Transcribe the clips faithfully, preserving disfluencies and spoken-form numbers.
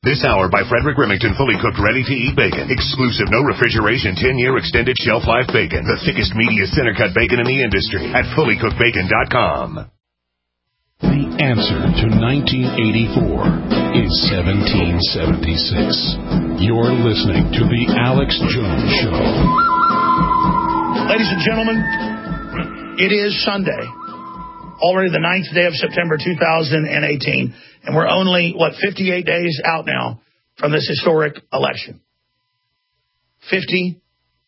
This hour by Frederick Remington, fully cooked, ready-to-eat bacon. Exclusive, no refrigeration, ten-year extended shelf life bacon. The thickest, meatiest, center-cut bacon in the industry at fully cooked bacon dot com. The answer to nineteen eighty-four is seventeen seventy-six. You're listening to The Alex Jones Show. Ladies and gentlemen, it is Sunday, already the ninth day of September two thousand eighteen. And we're only, what, fifty-eight days out now from this historic election. fifty-eight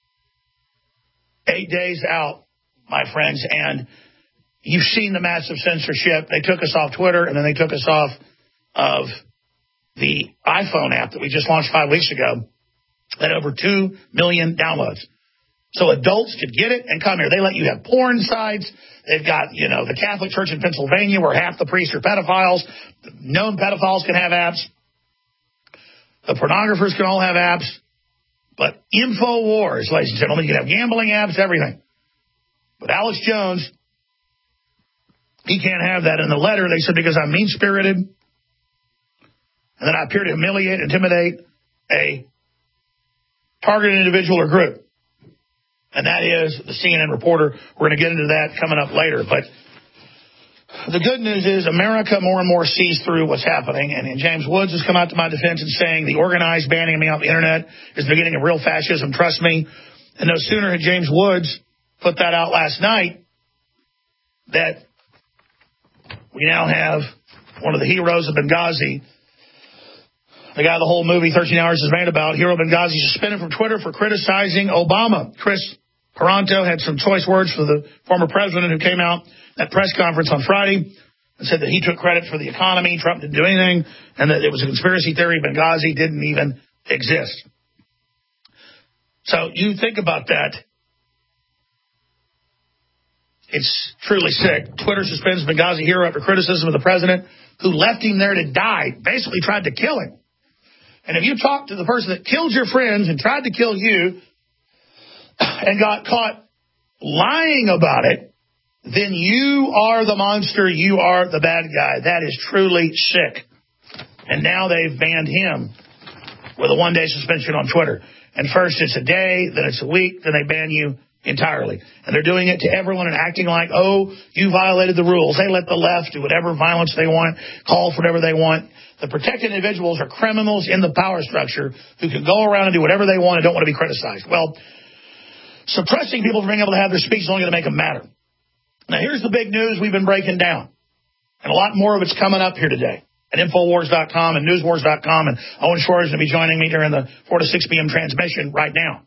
days out, my friends. And you've seen the massive censorship. They took us off Twitter, and then they took us off of the iPhone app that we just launched five weeks ago. Had over two million downloads. So adults could get it and come here. They let you have porn sites. They've got, you know, the Catholic Church in Pennsylvania where half the priests are pedophiles. Known pedophiles can have apps. The pornographers can all have apps. But InfoWars, ladies and gentlemen, you can have gambling apps, everything. But Alex Jones, he can't have that. In the letter, they said because I'm mean-spirited and then I appear to humiliate, intimidate a targeted individual or group. And that is the C N N reporter. We're going to get into that coming up later. But the good news is America more and more sees through what's happening. And, and James Woods has come out to my defense and saying the organized banning of me off the Internet is the beginning of real fascism. Trust me. And no sooner had James Woods put that out last night that we now have one of the heroes of Benghazi, the guy the whole movie thirteen hours is made about, Hero Benghazi, suspended from Twitter for criticizing Obama. Chris Paronto had some choice words for the former president who came out at press conference on Friday and said that he took credit for the economy, Trump didn't do anything, and that it was a conspiracy theory, Benghazi didn't even exist. So you think about that. It's truly sick. Twitter suspends Benghazi hero after criticism of the president who left him there to die, basically tried to kill him. And if you talk to the person that killed your friends and tried to kill you and got caught lying about it, then you are the monster. You are the bad guy. That is truly sick. And now they've banned him with a one-day suspension on Twitter. And first it's a day, then it's a week, then they ban you entirely. And they're doing it to everyone and acting like, oh, you violated the rules. They let the left do whatever violence they want, call for whatever they want. The protected individuals are criminals in the power structure who can go around and do whatever they want and don't want to be criticized. Well, suppressing people from being able to have their speech is only going to make them madder. Now, here's the big news we've been breaking down. And a lot more of it's coming up here today at Infowars dot com and Newswars dot com. And Owen Schwartz is going to be joining me during the four to six p.m. transmission right now.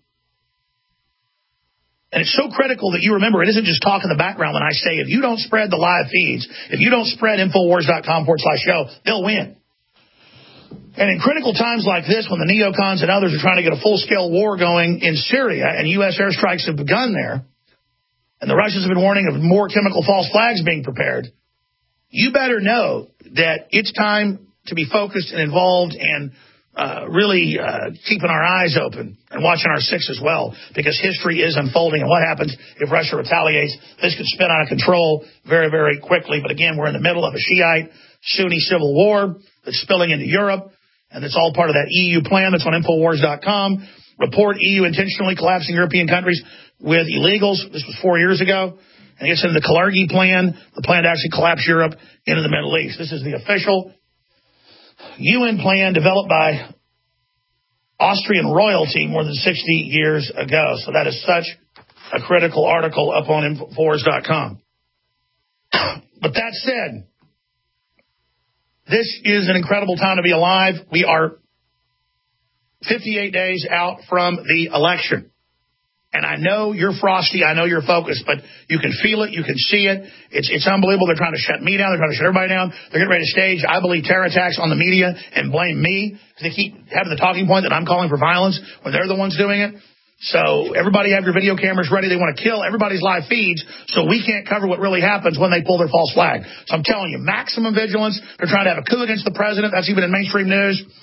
And it's so critical that you remember it isn't just talk in the background when I say if you don't spread the live feeds, if you don't spread Infowars dot com forward slash show, they'll win. And in critical times like this, when the neocons and others are trying to get a full-scale war going in Syria and U S airstrikes have begun there, and the Russians have been warning of more chemical false flags being prepared, you better know that it's time to be focused and involved and uh, really uh, keeping our eyes open and watching our six as well, because history is unfolding. And what happens if Russia retaliates? This could spin out of control very, very quickly. But again, we're in the middle of a Shiite Sunni civil war that's spilling into Europe, and it's all part of that E U plan that's on Infowars dot com. Report E U intentionally collapsing European countries with illegals. This was four years ago. And it gets into the Kalergi plan, the plan to actually collapse Europe into the Middle East. This is the official U N plan developed by Austrian royalty more than sixty years ago. So that is such a critical article up on Infowars dot com. But that said, this is an incredible time to be alive. We are fifty-eight days out from the election. And I know you're frosty. I know you're focused, but you can feel it. You can see it. It's it's unbelievable. They're trying to shut me down. They're trying to shut everybody down. They're getting ready to stage, I believe, terror attacks on the media and blame me because they keep having the talking point that I'm calling for violence when they're the ones doing it. So everybody have your video cameras ready. They want to kill everybody's live feeds so we can't cover what really happens when they pull their false flag. So I'm telling you, maximum vigilance. They're trying to have a coup against the president. That's even in mainstream news.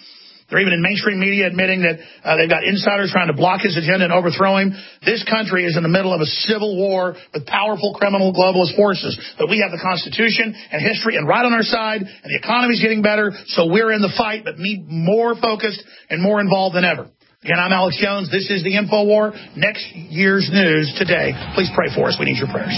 They're even in mainstream media admitting that uh, they've got insiders trying to block his agenda and overthrow him. This country is in the middle of a civil war with powerful criminal globalist forces. But we have the Constitution and history and right on our side, and the economy's getting better, so we're in the fight, but me more focused and more involved than ever. Again, I'm Alex Jones. This is the InfoWar. Next year's news today. Please pray for us. We need your prayers.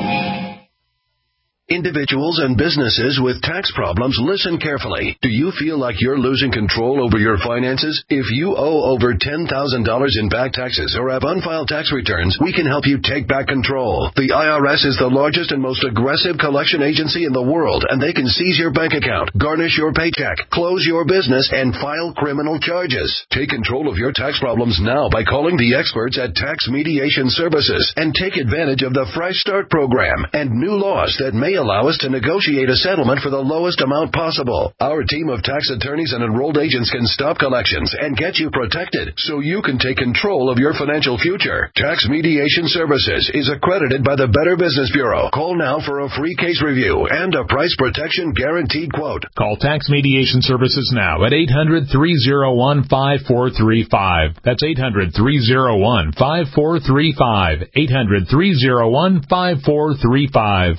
Individuals and businesses with tax problems, listen carefully. Do you feel like you're losing control over your finances? If you owe over ten thousand dollars in back taxes or have unfiled tax returns, we can help you take back control. The I R S is the largest and most aggressive collection agency in the world, and they can seize your bank account, garnish your paycheck, close your business, and file criminal charges. Take control of your tax problems now by calling the experts at Tax Mediation Services and take advantage of the Fresh Start program and new laws that may allow us to negotiate a settlement for the lowest amount possible. Our team of tax attorneys and enrolled agents can stop collections and get you protected so you can take control of your financial future. Tax Mediation Services is accredited by the Better Business Bureau. Call now for a free case review and a price protection guaranteed quote. Call Tax Mediation Services now at eight hundred, three oh one, five four three five. That's eight hundred, three oh one, five four three five. eight hundred, three oh one, five four three five.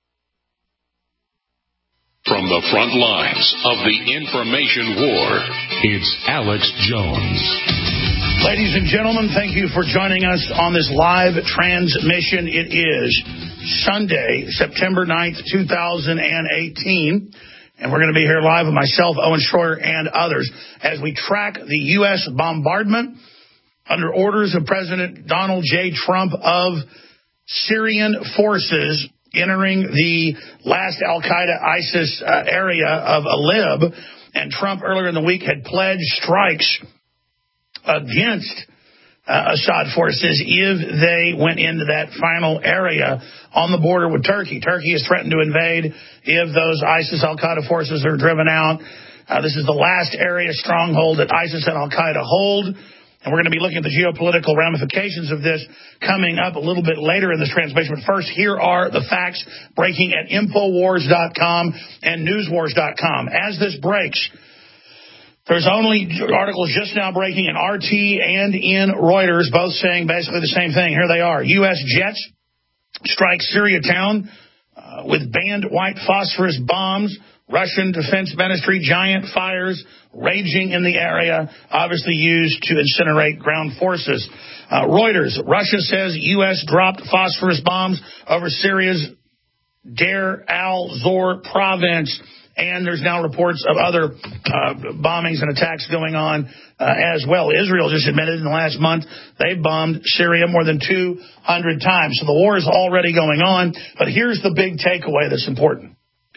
From the front lines of the information war, it's Alex Jones. Ladies and gentlemen, thank you for joining us on this live transmission. It is Sunday, September ninth, two thousand eighteen, and we're going to be here live with myself, Owen Schroyer, and others as we track the U S bombardment under orders of President Donald J. Trump of Syrian forces entering the last al-Qaeda ISIS uh, area of Idlib, and Trump earlier in the week had pledged strikes against uh, Assad forces if they went into that final area on the border with Turkey. Turkey has threatened to invade if those ISIS al-Qaeda forces are driven out. Uh, this is the last area stronghold that ISIS and al-Qaeda hold. And we're going to be looking at the geopolitical ramifications of this coming up a little bit later in this transmission. But first, here are the facts breaking at Infowars dot com and Newswars dot com. As this breaks, there's only articles just now breaking in R T and in Reuters, both saying basically the same thing. Here they are. U S jets strike Syria town uh, with banned white phosphorus bombs. Russian Defense Ministry, giant fires raging in the area, obviously used to incinerate ground forces. Uh, Reuters, Russia says U S dropped phosphorus bombs over Syria's Deir al-Zor province. And there's now reports of other uh, bombings and attacks going on uh, as well. Israel just admitted in the last month they've bombed Syria more than two hundred times. So the war is already going on. But here's the big takeaway that's important.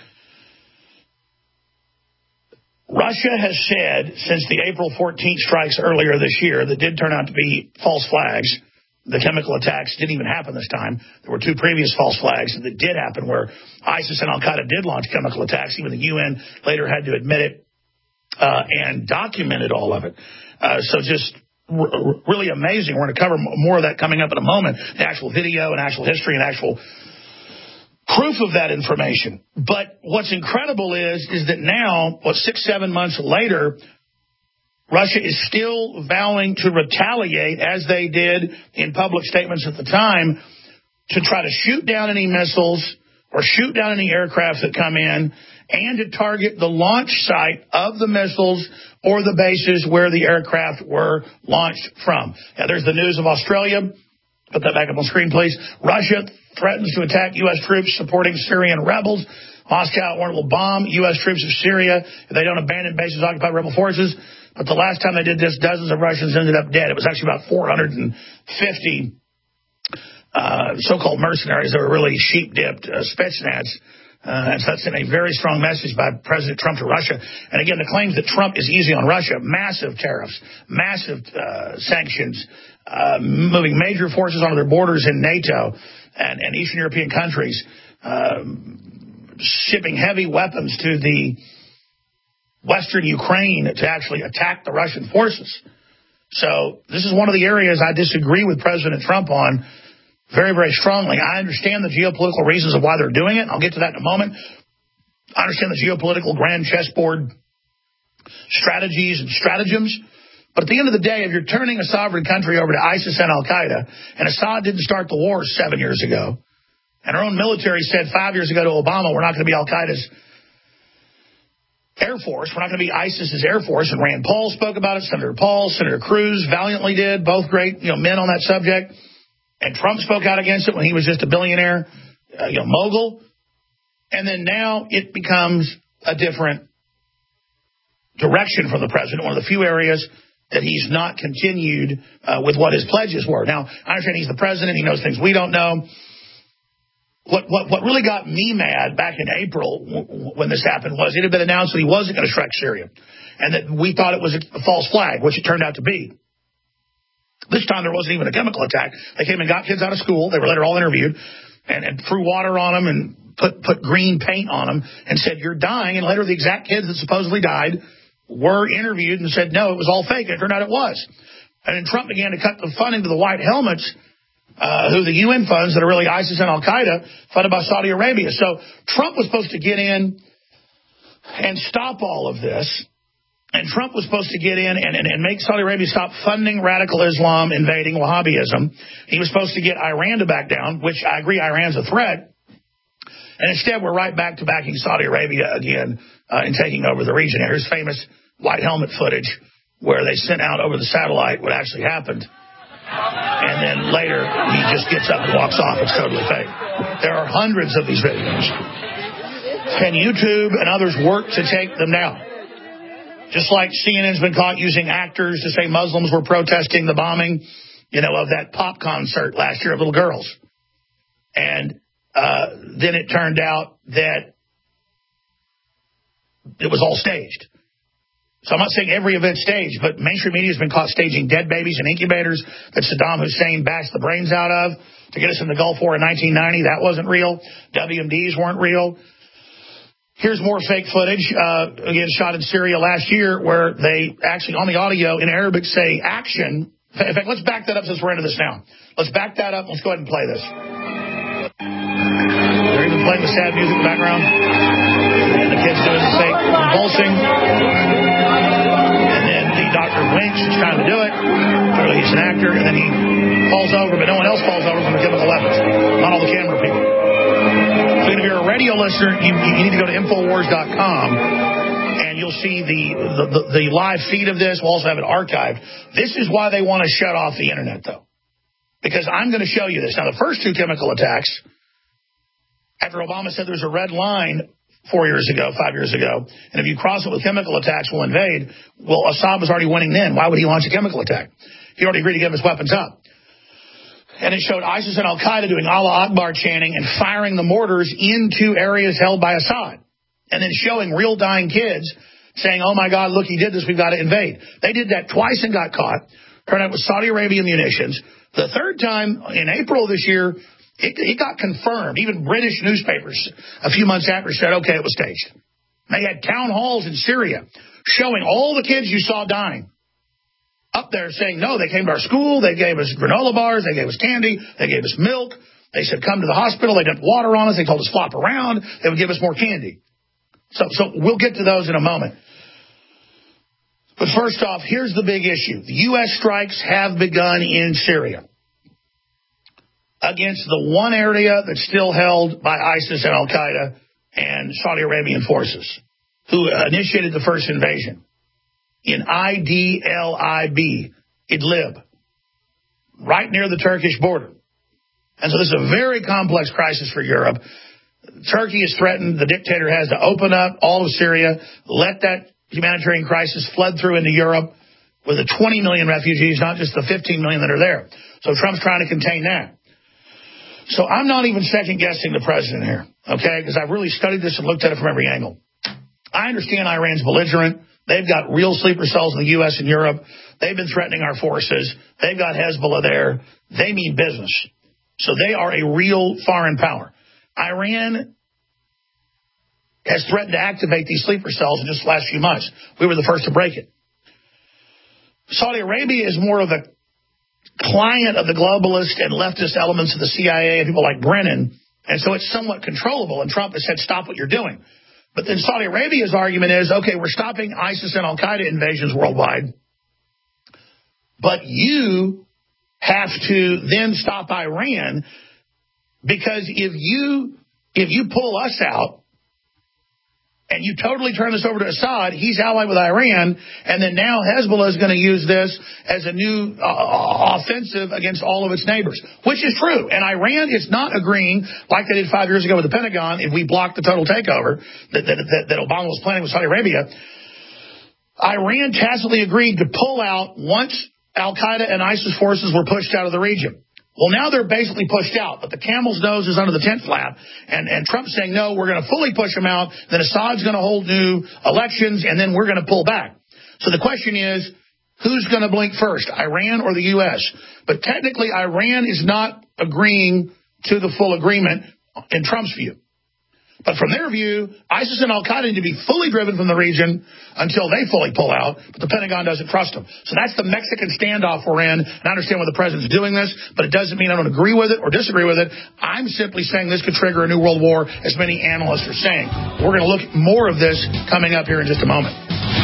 Russia has said since the April fourteenth strikes earlier this year that did turn out to be false flags. The chemical attacks didn't even happen this time. There were two previous false flags that did happen where ISIS and al-Qaeda did launch chemical attacks. Even the U N later had to admit it uh, and documented all of it. Uh, so just r- really amazing. We're going to cover more of that coming up in a moment, the actual video and actual history and actual proof of that information. But what's incredible is, is that now, what, six, seven months later, Russia is still vowing to retaliate, as they did in public statements at the time, to try to shoot down any missiles or shoot down any aircraft that come in and to target the launch site of the missiles or the bases where the aircraft were launched from. Now, there's the news of Australia. Put that back up on screen, please. Russia threatens to attack U S troops supporting Syrian rebels. Moscow warned will bomb U S troops of Syria if they don't abandon bases occupied by rebel forces. But the last time they did this, dozens of Russians ended up dead. It was actually about four hundred fifty uh, so-called mercenaries that were really sheep-dipped uh, Spetsnaz. Uh, and so that's a very strong message by President Trump to Russia. And again, the claims that Trump is easy on Russia, massive tariffs, massive uh, sanctions, uh, moving major forces onto their borders in NATO and, and Eastern European countries, uh, shipping heavy weapons to the Western Ukraine to actually attack the Russian forces. So this is one of the areas I disagree with President Trump on very, very strongly. I understand the geopolitical reasons of why they're doing it. I'll get to that in a moment. I understand the geopolitical grand chessboard strategies and stratagems. But at the end of the day, if you're turning a sovereign country over to ISIS and Al-Qaeda, and Assad didn't start the war seven years ago, and our own military said five years ago to Obama, we're not going to be Al-Qaeda's Air Force, we're not going to be ISIS's Air Force, and Rand Paul spoke about it, Senator Paul, Senator Cruz valiantly did, both great you know, men on that subject, and Trump spoke out against it when he was just a billionaire uh, you know, mogul, and then now it becomes a different direction from the president, one of the few areas that he's not continued uh, with what his pledges were. Now, I understand he's the president. He knows things we don't know. What, what, what really got me mad back in April w- when this happened was it had been announced that he wasn't going to strike Syria and that we thought it was a false flag, which it turned out to be. This time there wasn't even a chemical attack. They came and got kids out of school. They were later all interviewed and, and threw water on them and put, put green paint on them and said, you're dying. And later the exact kids that supposedly died were interviewed and said, no, it was all fake. And it turned out it was. And then Trump began to cut the funding to the white helmets, uh, who the U N funds that are really ISIS and Al-Qaeda, funded by Saudi Arabia. So Trump was supposed to get in and stop all of this. And Trump was supposed to get in and, and, and make Saudi Arabia stop funding radical Islam, invading Wahhabism. He was supposed to get Iran to back down, which I agree Iran's a threat. And instead, we're right back to backing Saudi Arabia again uh, and taking over the region. Here's famous white helmet footage where they sent out over the satellite what actually happened. And then later, he just gets up and walks off. It's totally fake. There are hundreds of these videos. And YouTube and others work to take them down. Just like C N N's been caught using actors to say Muslims were protesting the bombing, you know, of that pop concert last year of little girls. And uh, then it turned out that it was all staged. So I'm not saying every event staged, but mainstream media has been caught staging dead babies in incubators that Saddam Hussein bashed the brains out of to get us in the Gulf War in nineteen ninety. That wasn't real. W M Ds weren't real. Here's more fake footage, uh, again, shot in Syria last year, where they actually, on the audio in Arabic, say action. In fact, let's back that up since we're into this now. Let's back that up. Let's go ahead and play this. They're even playing the sad music in the background. And the kid's doing the fake convulsing. And then the doctor winks. He's trying to do it. Clearly he's an actor. And then he falls over, but no one else falls over from the chemical weapons. Not all the camera people. So if you're a radio listener, you, you need to go to Infowars dot com, and you'll see the, the, the, the live feed of this. We'll also have it archived. This is why they want to shut off the Internet, though, because I'm going to show you this. Now, the first two chemical attacks, after Obama said there's a red line four years ago, five years ago, and if you cross it with chemical attacks, we'll invade. Well, Assad was already winning then. Why would he launch a chemical attack? He already agreed to give his weapons up. And it showed ISIS and Al-Qaeda doing Allah Akbar chanting and firing the mortars into areas held by Assad. And then showing real dying kids saying, oh, my God, look, he did this. We've got to invade. They did that twice and got caught. Turned out it was Saudi Arabian munitions. The third time, in April of this year, it, it got confirmed. Even British newspapers a few months after said, okay, it was staged. They had town halls in Syria showing all the kids you saw dying. Up there saying, no, they came to our school, they gave us granola bars, they gave us candy, they gave us milk, they said come to the hospital, they dumped water on us, they told us flop around, they would give us more candy. So, so we'll get to those in a moment. But first off, here's the big issue. The U S strikes have begun in Syria against the one area that's still held by ISIS and Al-Qaeda and Saudi Arabian forces, who initiated the first invasion. In I D L I B, Idlib, right near the Turkish border. And so this is a very complex crisis for Europe. Turkey is threatened. The dictator has to open up all of Syria, let that humanitarian crisis flood through into Europe with the twenty million refugees, not just the fifteen million that are there. So Trump's trying to contain that. So I'm not even second-guessing the president here, okay, because I've really studied this and looked at it from every angle. I understand Iran's belligerent. They've got real sleeper cells in the U S and Europe. They've been threatening our forces. They've got Hezbollah there. They mean business. So they are a real foreign power. Iran has threatened to activate these sleeper cells in just the last few months. We were the first to break it. Saudi Arabia is more of a client of the globalist and leftist elements of the C I A and people like Brennan, and so it's somewhat controllable, and Trump has said, stop what you're doing. But then Saudi Arabia's argument is, okay, we're stopping ISIS and Al-Qaeda invasions worldwide, but you have to then stop Iran, because if you if you pull us out and you totally turn this over to Assad, he's allied with Iran, and then now Hezbollah is going to use this as a new uh, offensive against all of its neighbors, which is true. And Iran is not agreeing, like they did five years ago with the Pentagon, if we block the total takeover that, that, that, that Obama was planning with Saudi Arabia. Iran tacitly agreed to pull out once Al-Qaeda and ISIS forces were pushed out of the region. Well, now they're basically pushed out, but the camel's nose is under the tent flap, and, and Trump's saying, no, we're going to fully push them out, then Assad's going to hold new elections, and then we're going to pull back. So the question is, who's going to blink first, Iran or the U S? But technically, Iran is not agreeing to the full agreement in Trump's view. But from their view, ISIS and Al-Qaeda need to be fully driven from the region until they fully pull out, but the Pentagon doesn't trust them. So that's the Mexican standoff we're in, and I understand why the president's doing this, but it doesn't mean I don't agree with it or disagree with it. I'm simply saying this could trigger a new world war, as many analysts are saying. We're going to look at more of this coming up here in just a moment.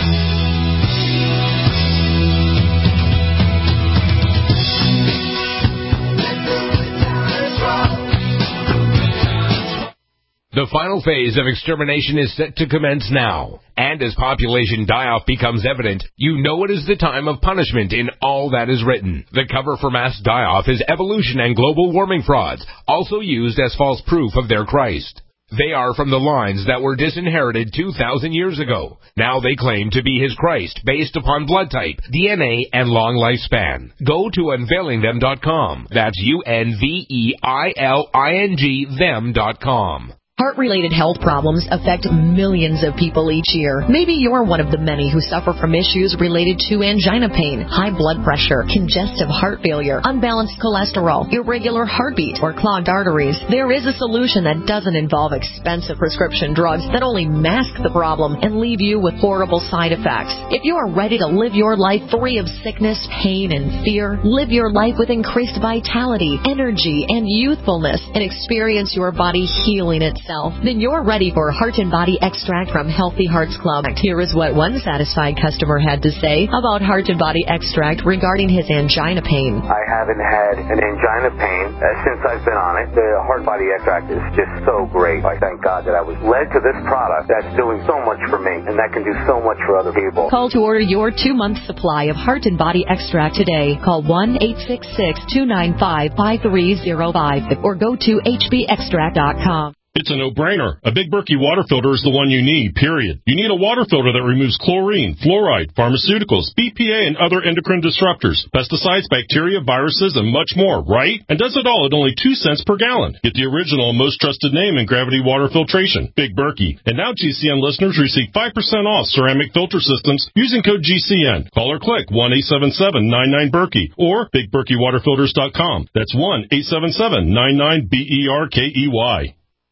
The final phase of extermination is set to commence now. And as population die-off becomes evident, you know it is the time of punishment in all that is written. The cover for mass die-off is evolution and global warming frauds, also used as false proof of their Christ. They are from the lines that were disinherited two thousand years ago. Now they claim to be his Christ based upon blood type, D N A, and long lifespan. Go to unveiling them dot com. That's U N V E I L I N G them dot com. Heart-related health problems affect millions of people each year. Maybe you're one of the many who suffer from issues related to angina pain, high blood pressure, congestive heart failure, unbalanced cholesterol, irregular heartbeat, or clogged arteries. There is a solution that doesn't involve expensive prescription drugs that only mask the problem and leave you with horrible side effects. If you are ready to live your life free of sickness, pain, and fear, live your life with increased vitality, energy, and youthfulness, and experience your body healing itself, then you're ready for Heart and Body Extract from Healthy Hearts Club. Here is what one satisfied customer had to say about Heart and Body Extract regarding his angina pain. I haven't had an angina pain uh, since I've been on it. The Heart Body Extract is just so great. I thank God that I was led to this product that's doing so much for me, and that can do so much for other people. Call to order your two-month supply of Heart and Body Extract today. Call one eight six six, two nine five, five three zero five or go to H B extract dot com. It's a no-brainer. A Big Berkey water filter is the one you need, period. You need a water filter that removes chlorine, fluoride, pharmaceuticals, B P A, and other endocrine disruptors, pesticides, bacteria, viruses, and much more, right? And does it all at only two cents per gallon. Get the original and most trusted name in gravity water filtration, Big Berkey. And now G C N listeners receive five percent off ceramic filter systems using code G C N. Call or click one eight seven seven, nine nine, Berkey or big berkey water filters dot com. That's one eight seven seven, nine nine, B E R K E Y.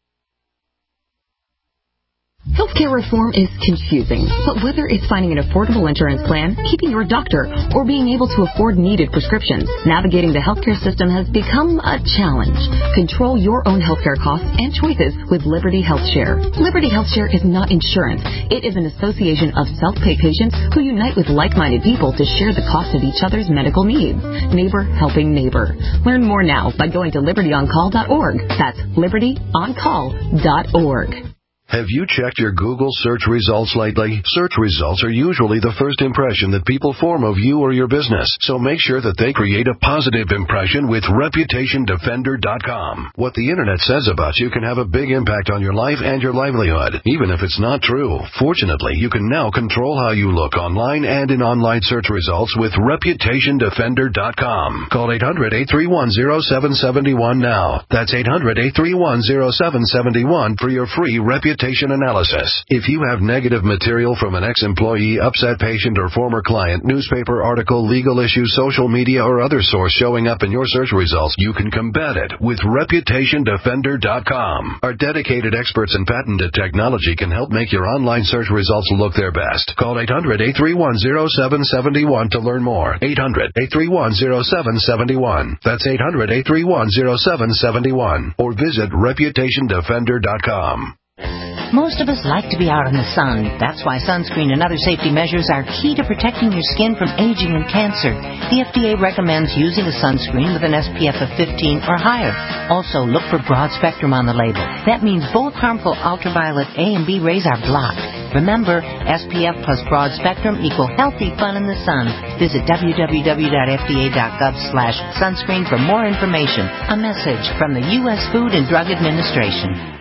Healthcare reform is confusing, but whether it's finding an affordable insurance plan, keeping your doctor, or being able to afford needed prescriptions, navigating the healthcare system has become a challenge. Control your own healthcare costs and choices with Liberty HealthShare. Liberty HealthShare is not insurance. It is an association of self-pay patients who unite with like-minded people to share the cost of each other's medical needs. Neighbor helping neighbor. Learn more now by going to liberty on call dot org. That's liberty on call dot org. Have you checked your Google search results lately? Search results are usually the first impression that people form of you or your business, so make sure that they create a positive impression with reputation defender dot com. What the internet says about you can have a big impact on your life and your livelihood, even if it's not true. Fortunately, you can now control how you look online and in online search results with reputation defender dot com. Call eight hundred, eight three one, zero seven seven one now. That's eight hundred, eight three one, zero seven seven one for your free reputation analysis. If you have negative material from an ex-employee, upset patient, or former client, newspaper article, legal issue, social media, or other source showing up in your search results, you can combat it with reputation defender dot com. Our dedicated experts in patented technology can help make your online search results look their best. Call eight hundred, eight three one, zero seven seven one to learn more. eight hundred, eight three one, zero seven seven one. That's eight hundred, eight three one, zero seven seven one. Or visit reputation defender dot com. Most of us like to be out in the sun. That's why sunscreen and other safety measures are key to protecting your skin from aging and cancer. The F D A recommends using a sunscreen with an S P F of fifteen or higher. Also, look for broad spectrum on the label. That means both harmful ultraviolet A and B rays are blocked. Remember, S P F plus broad spectrum equal healthy fun in the sun. Visit w w w dot f d a dot gov slash sunscreen for more information. A message from the U S Food and Drug Administration.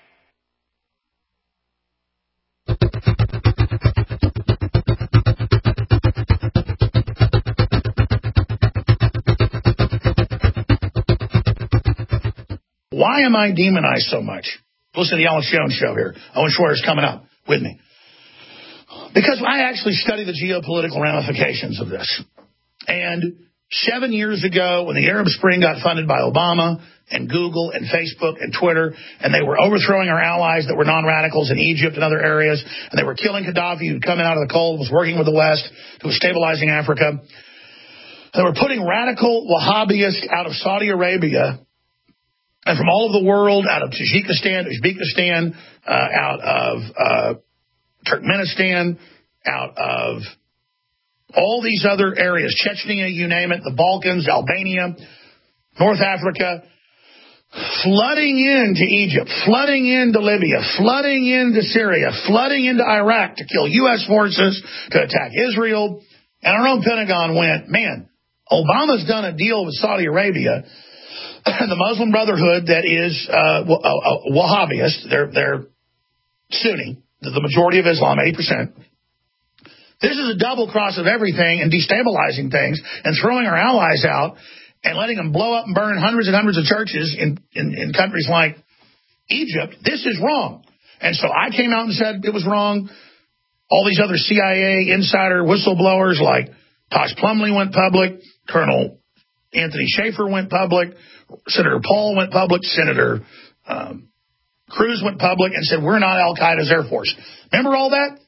Why am I demonized so much? Listen to the Alex Jones show here. Owen Schroyer's coming up with me. Because I actually study the geopolitical ramifications of this. And seven years ago, when the Arab Spring got funded by Obama and Google and Facebook and Twitter, and they were overthrowing our allies that were non-radicals in Egypt and other areas, and they were killing Gaddafi, who'd come in out of the cold, was working with the West, who was stabilizing Africa. They were putting radical Wahhabists out of Saudi Arabia and from all over the world, out of Tajikistan, Uzbekistan, uh, out of uh, Turkmenistan, out of all these other areas, Chechnya, you name it, the Balkans, Albania, North Africa, flooding into Egypt, flooding into Libya, flooding into Syria, flooding into Iraq to kill U S forces, to attack Israel. And our own Pentagon went, man, Obama's done a deal with Saudi Arabia, the Muslim Brotherhood that is uh, uh, Wahhabist. They're, they're Sunni, the majority of Islam, eighty percent. This is a double cross of everything and destabilizing things and throwing our allies out and letting them blow up and burn hundreds and hundreds of churches in, in, in countries like Egypt. This is wrong. And so I came out and said it was wrong. All these other C I A insider whistleblowers like Tosh Plumlee went public, Colonel Anthony Schaefer went public, Senator Paul went public, Senator um, Cruz went public and said, we're not Al-Qaeda's Air Force. Remember all that?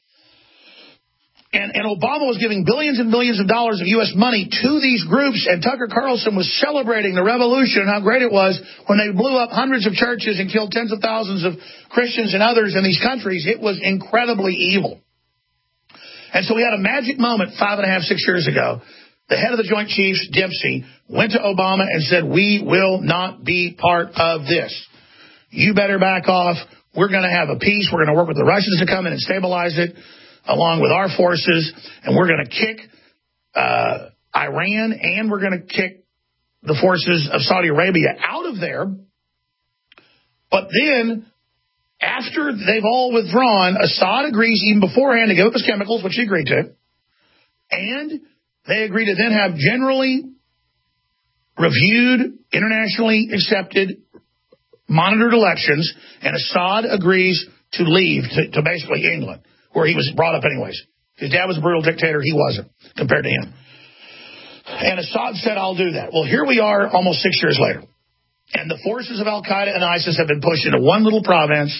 And, and Obama was giving billions and billions of dollars of U S money to these groups, and Tucker Carlson was celebrating the revolution and how great it was when they blew up hundreds of churches and killed tens of thousands of Christians and others in these countries. It was incredibly evil. And so we had a magic moment five and a half, six years ago. The head of the Joint Chiefs, Dempsey, went to Obama and said, we will not be part of this. You better back off. We're going to have a peace. We're going to work with the Russians to come in and stabilize it, along with our forces, and we're going to kick uh, Iran, and we're going to kick the forces of Saudi Arabia out of there. But then, after they've all withdrawn, Assad agrees even beforehand to give up his chemicals, which he agreed to, and they agree to then have generally reviewed, internationally accepted, monitored elections, and Assad agrees to leave to, to basically England, where he was brought up anyways. His dad was a brutal dictator. He wasn't, compared to him. And Assad said, I'll do that. Well, here we are almost six years later. And the forces of Al-Qaeda and ISIS have been pushed into one little province.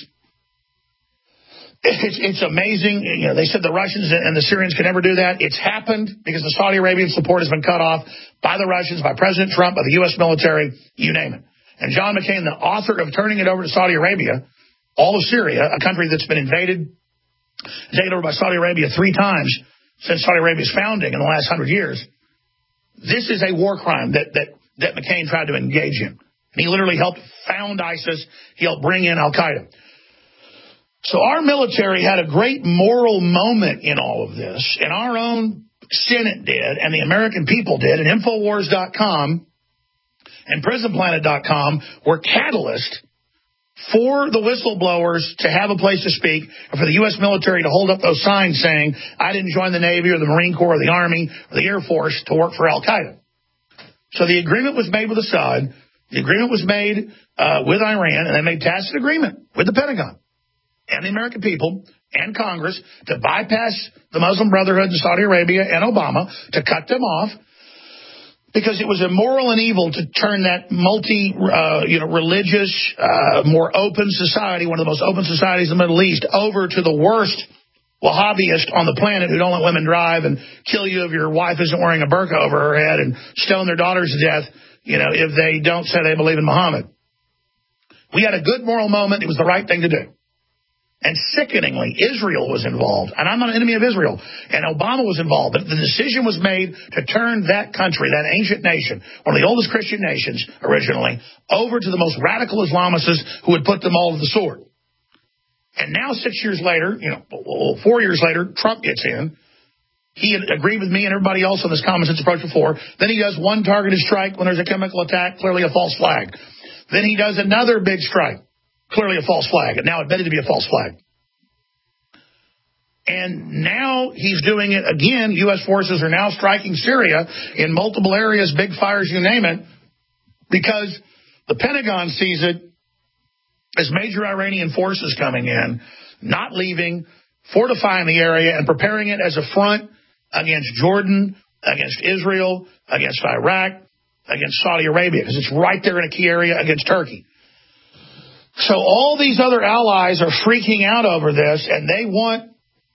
It's, it's amazing. You know, they said the Russians and the Syrians could never do that. It's happened because the Saudi Arabian support has been cut off by the Russians, by President Trump, by the U S military, you name it. And John McCain, the author of turning it over to Saudi Arabia, all of Syria, a country that's been invaded, taken over by Saudi Arabia three times since Saudi Arabia's founding in the last hundred years. This is a war crime that, that, that McCain tried to engage in. And he literally helped found ISIS. He helped bring in Al-Qaeda. So our military had a great moral moment in all of this, and our own Senate did, and the American people did, and Infowars dot com and Prison Planet dot com were catalysts for the whistleblowers to have a place to speak, and for the U S military to hold up those signs saying, I didn't join the Navy or the Marine Corps or the Army or the Air Force to work for Al-Qaeda. So the agreement was made with Assad. The agreement was made uh, with Iran, and they made tacit agreement with the Pentagon and the American people and Congress to bypass the Muslim Brotherhood in Saudi Arabia and Obama, to cut them off, because it was immoral and evil to turn that multi, uh, you know, religious, uh, more open society, one of the most open societies in the Middle East, over to the worst Wahhabiist on the planet who don't let women drive and kill you if your wife isn't wearing a burqa over her head, and stone their daughters to death, you know, if they don't say they believe in Muhammad. We had a good moral moment. It was the right thing to do. And sickeningly, Israel was involved. And I'm not an enemy of Israel. And Obama was involved. But the decision was made to turn that country, that ancient nation, one of the oldest Christian nations originally, over to the most radical Islamicists who would put them all to the sword. And now six years later, you know, four years later, Trump gets in. He had agreed with me and everybody else on this common sense approach before. Then he does one targeted strike when there's a chemical attack, clearly a false flag. Then he does another big strike, clearly a false flag, and now admitted to be a false flag. And now he's doing it again. U S forces are now striking Syria in multiple areas, big fires, you name it, because the Pentagon sees it as major Iranian forces coming in, not leaving, fortifying the area, and preparing it as a front against Jordan, against Israel, against Iraq, against Saudi Arabia, because it's right there in a key area against Turkey. So all these other allies are freaking out over this, and they want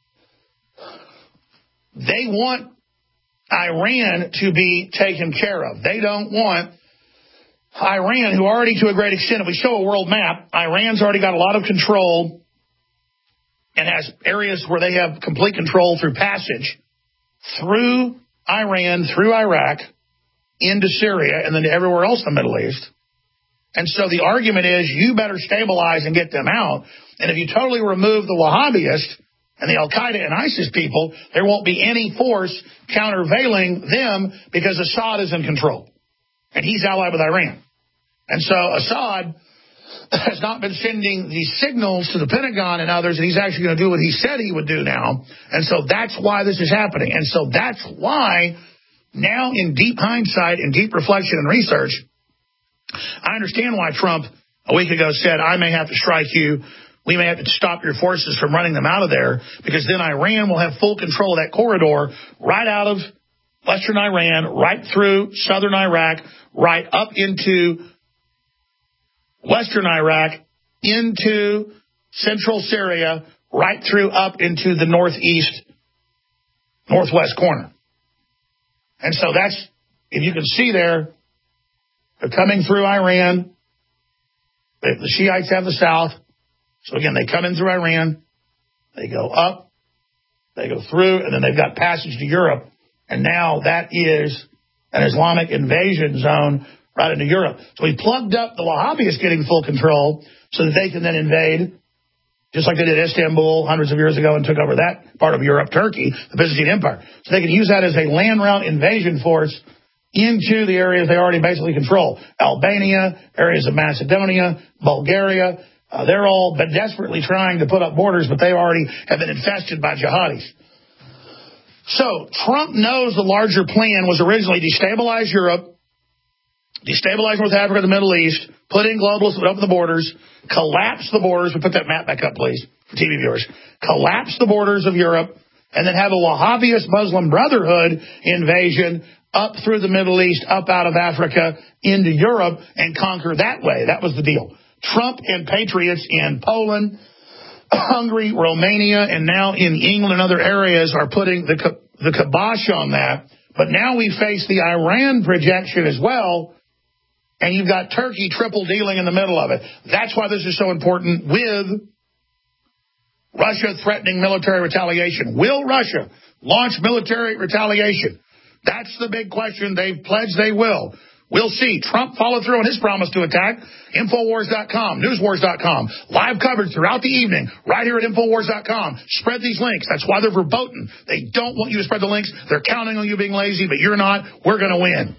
they want Iran to be taken care of. They don't want Iran, who already to a great extent, if we show a world map, Iran's already got a lot of control and has areas where they have complete control through passage through Iran, through Iraq, into Syria, and then to everywhere else in the Middle East. And so the argument is you better stabilize and get them out. And if you totally remove the Wahhabists and the Al-Qaeda and ISIS people, there won't be any force countervailing them because Assad is in control. And he's allied with Iran. And so Assad has not been sending these signals to the Pentagon and others, and he's actually going to do what he said he would do now. And so that's why this is happening. And so that's why now in deep hindsight and deep reflection and research, I understand why Trump a week ago said, I may have to strike you. We may have to stop your forces from running them out of there, because then Iran will have full control of that corridor right out of western Iran, right through southern Iraq, right up into western Iraq, into central Syria, right through up into the northeast, northwest corner. And so that's, if you can see there, they're coming through Iran. The Shiites have the south. So again, they come in through Iran, they go up, they go through, and then they've got passage to Europe. And now that is an Islamic invasion zone right into Europe. So he plugged up the Wahhabists getting full control so that they can then invade, just like they did Istanbul hundreds of years ago and took over that part of Europe, Turkey, the Byzantine Empire. So they could use that as a land route invasion force into the areas they already basically control. Albania, areas of Macedonia, Bulgaria. Uh, they're all but desperately trying to put up borders, but they already have been infested by jihadis. So Trump knows the larger plan was originally destabilize Europe, destabilize North Africa, the Middle East, put in globalists, open the borders, collapse the borders. We put that map back up, please, for T V viewers. Collapse the borders of Europe, and then have a Wahhabist Muslim Brotherhood invasion up through the Middle East, up out of Africa, into Europe, and conquer that way. That was the deal. Trump and patriots in Poland, Hungary, Romania, and now in England and other areas are putting the the kibosh on that. But now we face the Iran projection as well, and you've got Turkey triple dealing in the middle of it. That's why this is so important with Russia threatening military retaliation. Will Russia launch military retaliation? That's the big question. They've pledged they will. We'll see. Trump followed through on his promise to attack. Infowars dot com, Newswars dot com. Live coverage throughout the evening right here at Infowars dot com. Spread these links. That's why they're verboten. They don't want you to spread the links. They're counting on you being lazy, but you're not. We're going to win.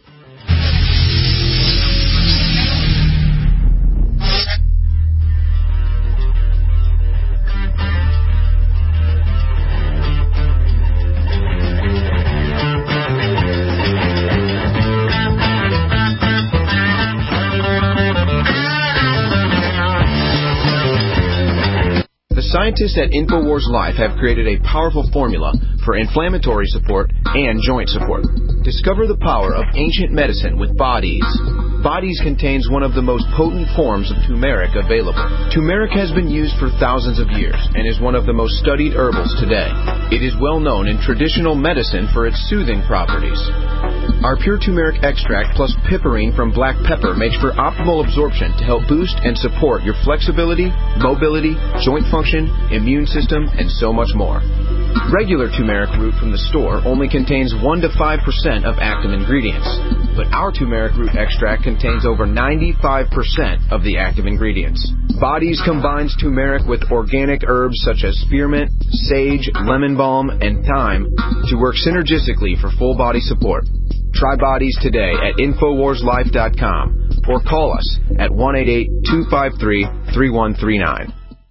Scientists at InfoWars Life have created a powerful formula for inflammatory support and joint support. Discover the power of ancient medicine with Bodies. Bodies contains one of the most potent forms of turmeric available. Turmeric has been used for thousands of years and is one of the most studied herbals today. It is well known in traditional medicine for its soothing properties. Our pure turmeric extract plus piperine from black pepper makes for optimal absorption to help boost and support your flexibility, mobility, joint function, immune system, and so much more. Regular turmeric root from the store only contains one to five percent of active ingredients, but our turmeric root extract contains over ninety-five percent of the active ingredients. Bodies combines turmeric with organic herbs such as spearmint, sage, lemon balm, and thyme to work synergistically for full body support. Try Bodies today at infowars life dot com or call us at one eight eight, two five three, three one three nine.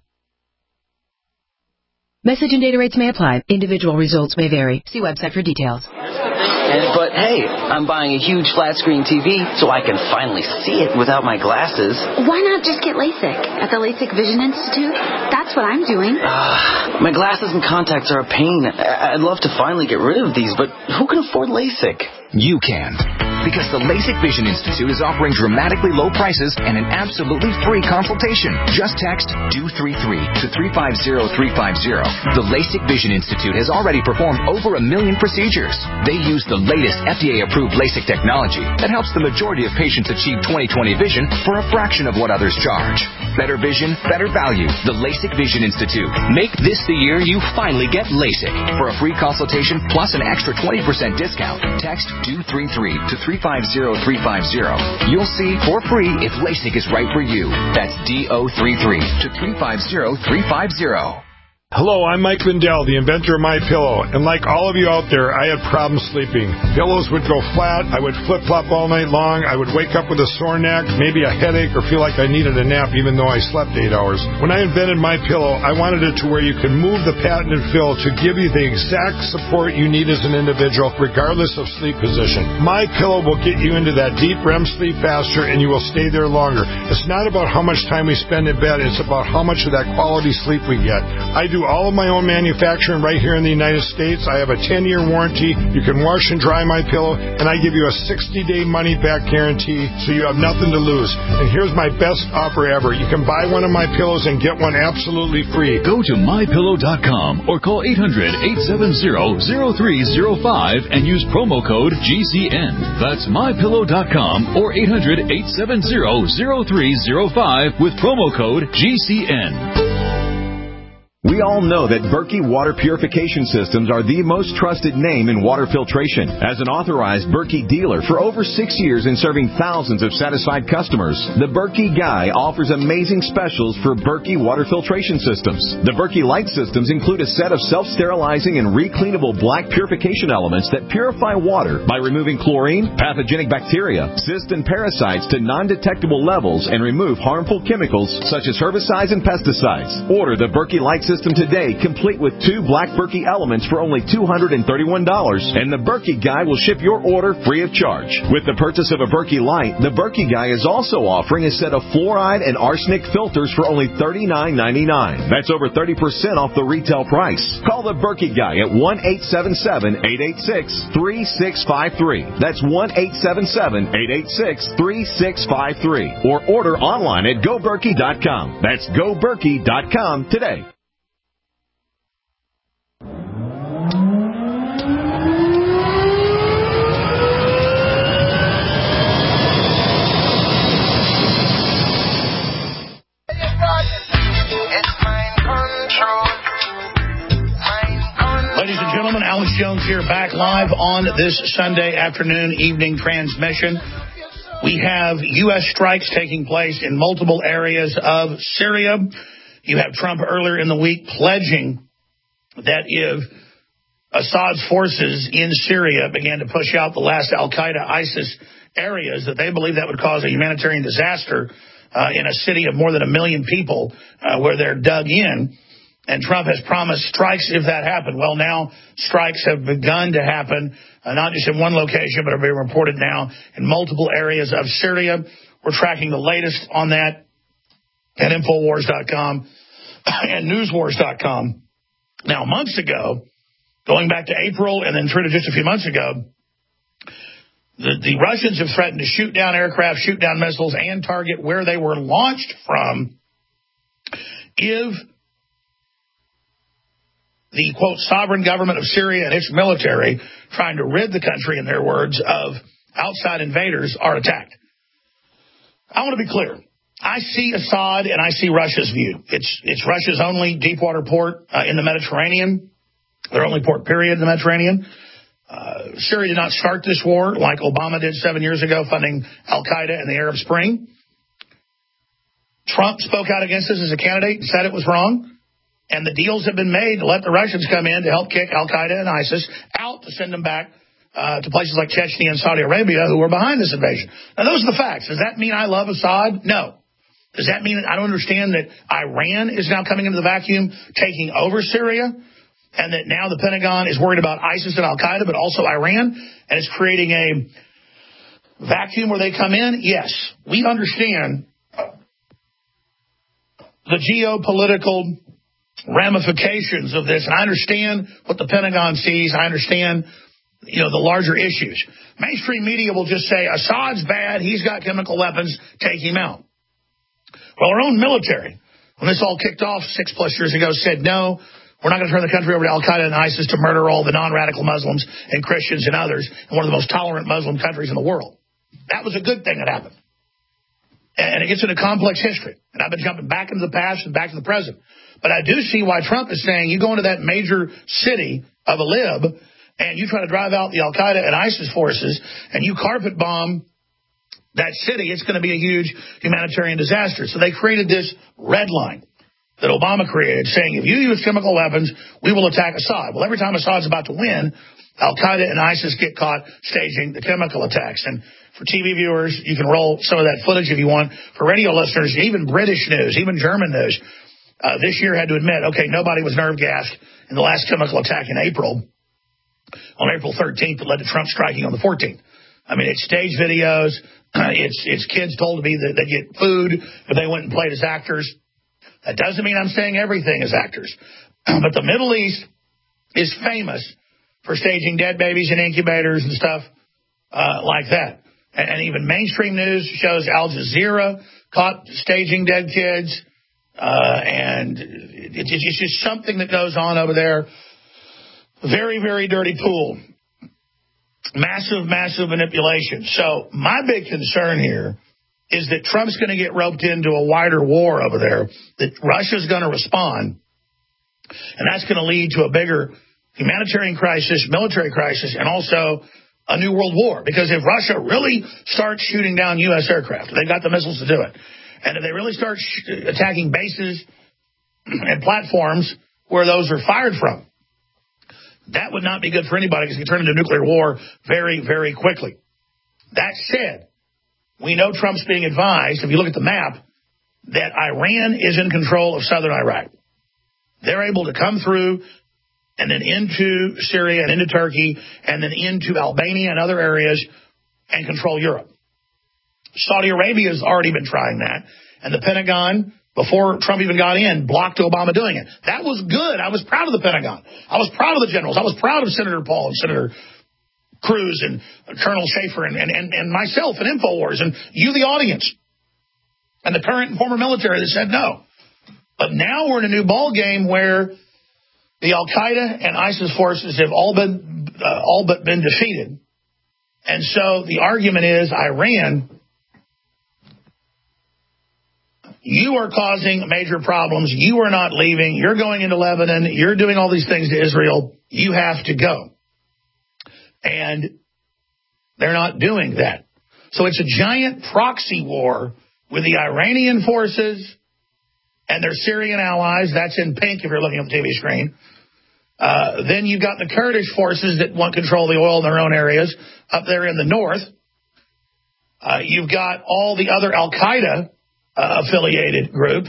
Message and data rates may apply. Individual results may vary. See website for details. And, but hey, I'm buying a huge flat screen T V so I can finally see it without my glasses. Why not just get LASIK at the LASIK Vision Institute? That's what I'm doing. Uh, my glasses and contacts are a pain. I'd love to finally get rid of these, but who can afford LASIK? You can. Because the LASIK Vision Institute is offering dramatically low prices and an absolutely free consultation. Just text D O three three to three five zero three five zero. The LASIK Vision Institute has already performed over a million procedures. They use the latest F D A-approved LASIK technology that helps the majority of patients achieve twenty twenty vision for a fraction of what others charge. Better vision, better value. The LASIK Vision Institute. Make this the year you finally get LASIK. For a free consultation plus an extra twenty percent discount, text D O three three to three five zero three five zero. You'll see for free if LASIK is right for you. That's D O three three to three five zero three five zero. Hello, I'm Mike Lindell, the inventor of MyPillow, and like all of you out there, I had problems sleeping. Pillows would go flat, I would flip-flop all night long, I would wake up with a sore neck, maybe a headache, or feel like I needed a nap even though I slept eight hours. When I invented MyPillow, I wanted it to where you can move the patented fill to give you the exact support you need as an individual, regardless of sleep position. MyPillow will get you into that deep R E M sleep faster, and you will stay there longer. It's not about how much time we spend in bed, it's about how much of that quality sleep we get. I do all of my own manufacturing right here in the United States. I have a ten-year warranty. You can wash and dry my pillow, and I give you a sixty-day money-back guarantee, so you have nothing to lose. And here's my best offer ever. You can buy one of my pillows and get one absolutely free. Go to my pillow dot com or call eight hundred, eight seven zero, zero three zero five and use promo code G C N. That's my pillow dot com or eight hundred, eight seven zero, zero three zero five with promo code G C N. We all know that Berkey Water Purification Systems are the most trusted name in water filtration. As an authorized Berkey dealer for over six years and serving thousands of satisfied customers, the Berkey Guy offers amazing specials for Berkey Water Filtration Systems. The Berkey Light Systems include a set of self-sterilizing and recleanable black purification elements that purify water by removing chlorine, pathogenic bacteria, cysts, and parasites to non-detectable levels and remove harmful chemicals such as herbicides and pesticides. Order the Berkey Light System today, complete with two black Berkey elements for only two hundred thirty-one dollars, and the Berkey Guy will ship your order free of charge. With the purchase of a Berkey Light, the Berkey Guy is also offering a set of fluoride and arsenic filters for only thirty-nine ninety-nine. That's over thirty percent off the retail price. Call the Berkey Guy at one eight seven seven, eight eight six, three six five three. That's one eight seven seven, eight eight six, three six five three. Or order online at go berkey dot com. That's go berkey dot com today. Ladies and gentlemen, Alex Jones here, back live on this Sunday afternoon evening transmission. We have U S strikes taking place in multiple areas of Syria. You have Trump earlier in the week pledging that if Assad's forces in Syria began to push out the last al-Qaeda ISIS areas, that they believe that would cause a humanitarian disaster uh, in a city of more than a million people uh, where they're dug in. And Trump has promised strikes if that happened. Well, now strikes have begun to happen, uh, not just in one location, but are being reported now in multiple areas of Syria. We're tracking the latest on that at infowars dot com and newswars dot com. Now, months ago, going back to April and then through to just a few months ago, The, the Russians have threatened to shoot down aircraft, shoot down missiles, and target where they were launched from if the, quote, sovereign government of Syria and its military, trying to rid the country, in their words, of outside invaders, are attacked. I want to be clear. I see Assad and I see Russia's view. It's it's Russia's only deep-water port uh, in the Mediterranean, their only port, period, in the Mediterranean. Uh, Syria did not start this war like Obama did seven years ago, funding al-Qaeda and the Arab Spring. Trump spoke out against this as a candidate and said it was wrong. And the deals have been made to let the Russians come in to help kick al-Qaeda and ISIS out, to send them back uh, to places like Chechnya and Saudi Arabia, who were behind this invasion. Now, those are the facts. Does that mean I love Assad? No. Does that mean that I don't understand that Iran is now coming into the vacuum, taking over Syria? And that now the Pentagon is worried about ISIS and al-Qaeda, but also Iran, and it's creating a vacuum where they come in? Yes, we understand the geopolitical ramifications of this, and I understand what the Pentagon sees. I understand, you know, the larger issues. Mainstream media will just say, Assad's bad, he's got chemical weapons, take him out. Well, our own military, when this all kicked off six plus years ago, said no, we're not going to turn the country over to al-Qaeda and ISIS to murder all the non-radical Muslims and Christians and others in one of the most tolerant Muslim countries in the world. That was a good thing that happened. And it gets into complex history. And I've been jumping back into the past and back to the present. But I do see why Trump is saying you go into that major city of Idlib and you try to drive out the al-Qaeda and ISIS forces and you carpet bomb that city, it's going to be a huge humanitarian disaster. So they created this red line that Obama created, saying if you use chemical weapons, we will attack Assad. Well, every time Assad's about to win, al-Qaeda and ISIS get caught staging the chemical attacks. And for T V viewers, you can roll some of that footage if you want. For radio listeners, even British news, even German news, uh, this year had to admit, okay, nobody was nerve gassed in the last chemical attack in April, on April thirteenth, that led to Trump striking on the fourteenth. I mean, it's stage videos. Uh, it's, it's kids told to be that they get food, but they went and played as actors. That doesn't mean I'm saying everything is actors. But the Middle East is famous for staging dead babies in incubators and stuff uh, like that. And, and even mainstream news shows Al Jazeera caught staging dead kids. Uh, and it, it's just something that goes on over there. Very, very dirty pool. Massive, massive manipulation. So my big concern here is that Trump's going to get roped into a wider war over there, that Russia's going to respond, and that's going to lead to a bigger humanitarian crisis, military crisis, and also a new world war. Because if Russia really starts shooting down U S aircraft, they've got the missiles to do it, and if they really start sh- attacking bases and platforms where those are fired from, that would not be good for anybody, because it can turn into nuclear war very, very quickly. That said, we know Trump's being advised, if you look at the map, that Iran is in control of southern Iraq. They're able to come through and then into Syria and into Turkey and then into Albania and other areas and control Europe. Saudi Arabia has already been trying that. And the Pentagon, before Trump even got in, blocked Obama doing it. That was good. I was proud of the Pentagon. I was proud of the generals. I was proud of Senator Paul and Senator Cruz and Colonel Schaefer and, and, and, and myself and InfoWars and you, the audience, and the current and former military that said no. But now we're in a new ball game where the Al-Qaeda and ISIS forces have all been uh, all but been defeated. And so the argument is, Iran, you are causing major problems. You are not leaving. You're going into Lebanon. You're doing all these things to Israel. You have to go. And they're not doing that. So it's a giant proxy war with the Iranian forces and their Syrian allies. That's in pink if you're looking at the T V screen. Uh, then you've got the Kurdish forces that want control of the oil in their own areas up there in the north. Uh, you've got all the other Al-Qaeda uh, affiliated group.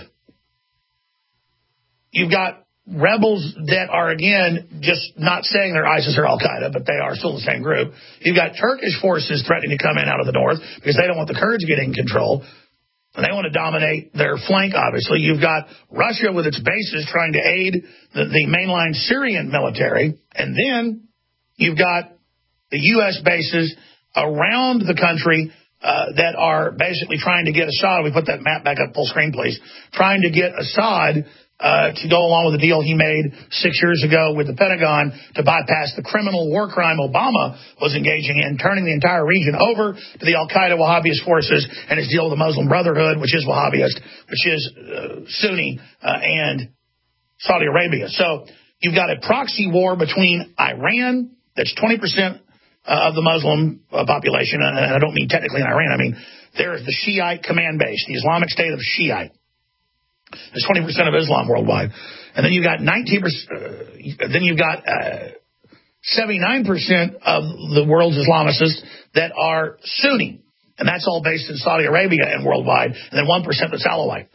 You've got rebels that are, again, just not saying they're ISIS or Al-Qaeda, but they are still the same group. You've got Turkish forces threatening to come in out of the north because they don't want the Kurds getting control. And they want to dominate their flank, obviously. You've got Russia with its bases trying to aid the, the mainline Syrian military. And then you've got the U S bases around the country uh, that are basically trying to get Assad. We put that map back up full screen, please. Trying to get Assad uh, to go along with the deal he made six years ago with the Pentagon to bypass the criminal war crime Obama was engaging in, turning the entire region over to the Al-Qaeda Wahhabist forces and his deal with the Muslim Brotherhood, which is Wahhabist, which is uh, Sunni, uh, and Saudi Arabia. So you've got a proxy war between Iran, that's twenty percent uh, of the Muslim uh, population, and I don't mean technically in Iran, I mean there is the Shiite command base, the Islamic State of Shiite. There's twenty percent of Islam worldwide. And then you've got nineteen percent, uh, then you've got uh, seventy-nine percent of the world's Islamicists that are Sunni, and that's all based in Saudi Arabia and worldwide, and then one percent that's Alawite.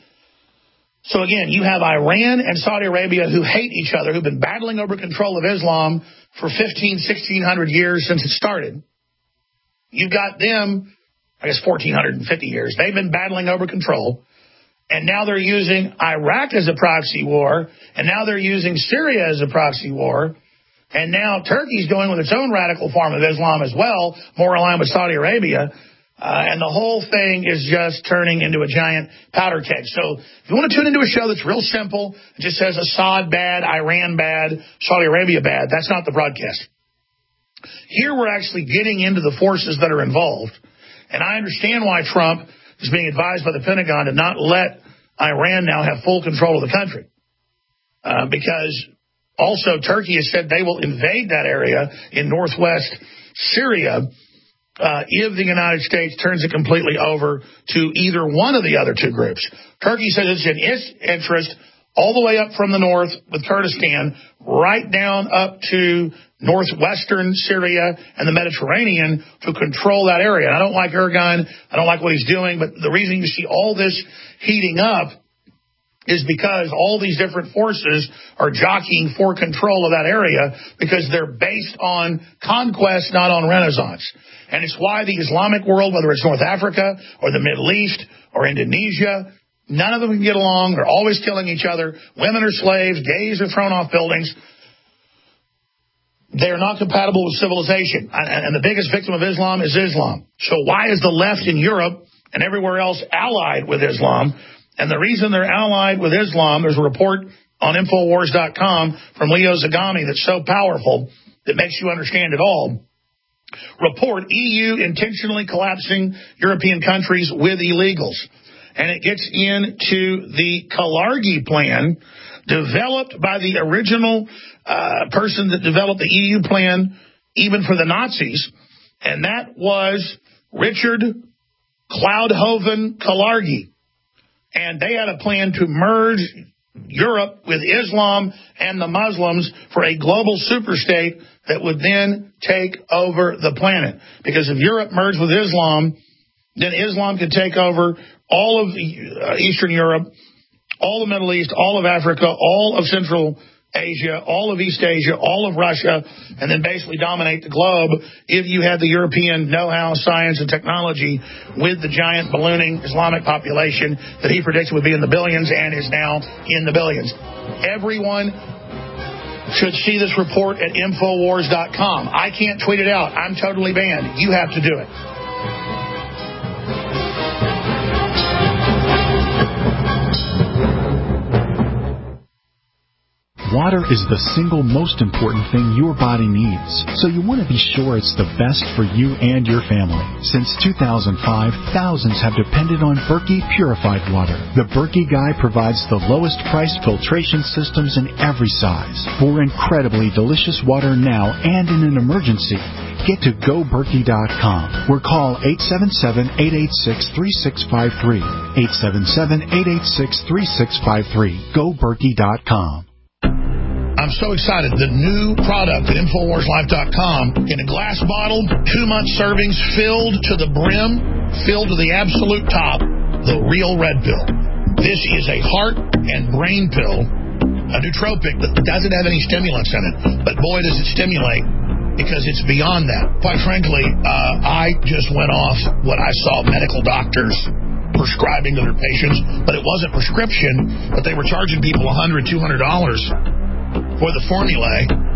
So again, you have Iran and Saudi Arabia who hate each other, who've been battling over control of Islam for fifteen, sixteen hundred years since it started. You've got them, I guess fourteen fifty years. They've been battling over control. And now they're using Iraq as a proxy war. And now they're using Syria as a proxy war. And now Turkey's going with its own radical form of Islam as well, more aligned with Saudi Arabia. Uh, and the whole thing is just turning into a giant powder keg. So if you want to tune into a show that's real simple, it just says Assad bad, Iran bad, Saudi Arabia bad, that's not the broadcast. Here we're actually getting into the forces that are involved. And I understand why Trump is being advised by the Pentagon to not let Iran now have full control of the country. Uh, because also Turkey has said they will invade that area in northwest Syria Uh, if the United States turns it completely over to either one of the other two groups. Turkey says it's in its interest all the way up from the north with Kurdistan, right down up to northwestern Syria and the Mediterranean to control that area. And I don't like Erdogan. I don't like what he's doing. But the reason you see all this heating up is because all these different forces are jockeying for control of that area because they're based on conquest, not on renaissance. And it's why the Islamic world, whether it's North Africa or the Middle East or Indonesia, none of them can get along. They're always killing each other. Women are slaves. Gays are thrown off buildings. They're not compatible with civilization. And the biggest victim of Islam is Islam. So why is the left in Europe and everywhere else allied with Islam? And the reason they're allied with Islam, there's a report on Infowars dot com from Leo Zagami that's so powerful that makes you understand it all. Report, E U intentionally collapsing European countries with illegals. And it gets into the Kalergi plan developed by the original uh, person that developed the E U plan, even for the Nazis. And that was Richard Cloudhoven Kalergi. And they had a plan to merge Europe with Islam and the Muslims for a global superstate that would then take over the planet. Because if Europe merged with Islam, then Islam could take over all of Eastern Europe, all of the Middle East, all of Africa, all of Central Asia, all of East Asia, all of Russia, and then basically dominate the globe if you had the European know-how, science, and technology with the giant ballooning Islamic population that he predicted would be in the billions and is now in the billions. Everyone should see this report at Infowars dot com. I can't tweet it out. I'm totally banned. You have to do it. Water is the single most important thing your body needs, so you want to be sure it's the best for you and your family. Since two thousand five, thousands have depended on Berkey purified water. The Berkey Guy provides the lowest priced filtration systems in every size. For incredibly delicious water now and in an emergency, get to go berkey dot com or call eight seven seven, eight eight six, three six five three. eight seven seven, eight eight six, three six five three. go berkey dot com. I'm so excited. The new product at Infowars Life dot com in a glass bottle, two-month servings filled to the brim, filled to the absolute top, the Real Red Pill. This is a heart and brain pill, a nootropic that doesn't have any stimulants in it. But boy, does it stimulate, because it's beyond that. Quite frankly, uh, I just went off what I saw medical doctors prescribing to their patients, but it wasn't prescription, but they were charging people one hundred dollars, two hundred dollars for the formulae,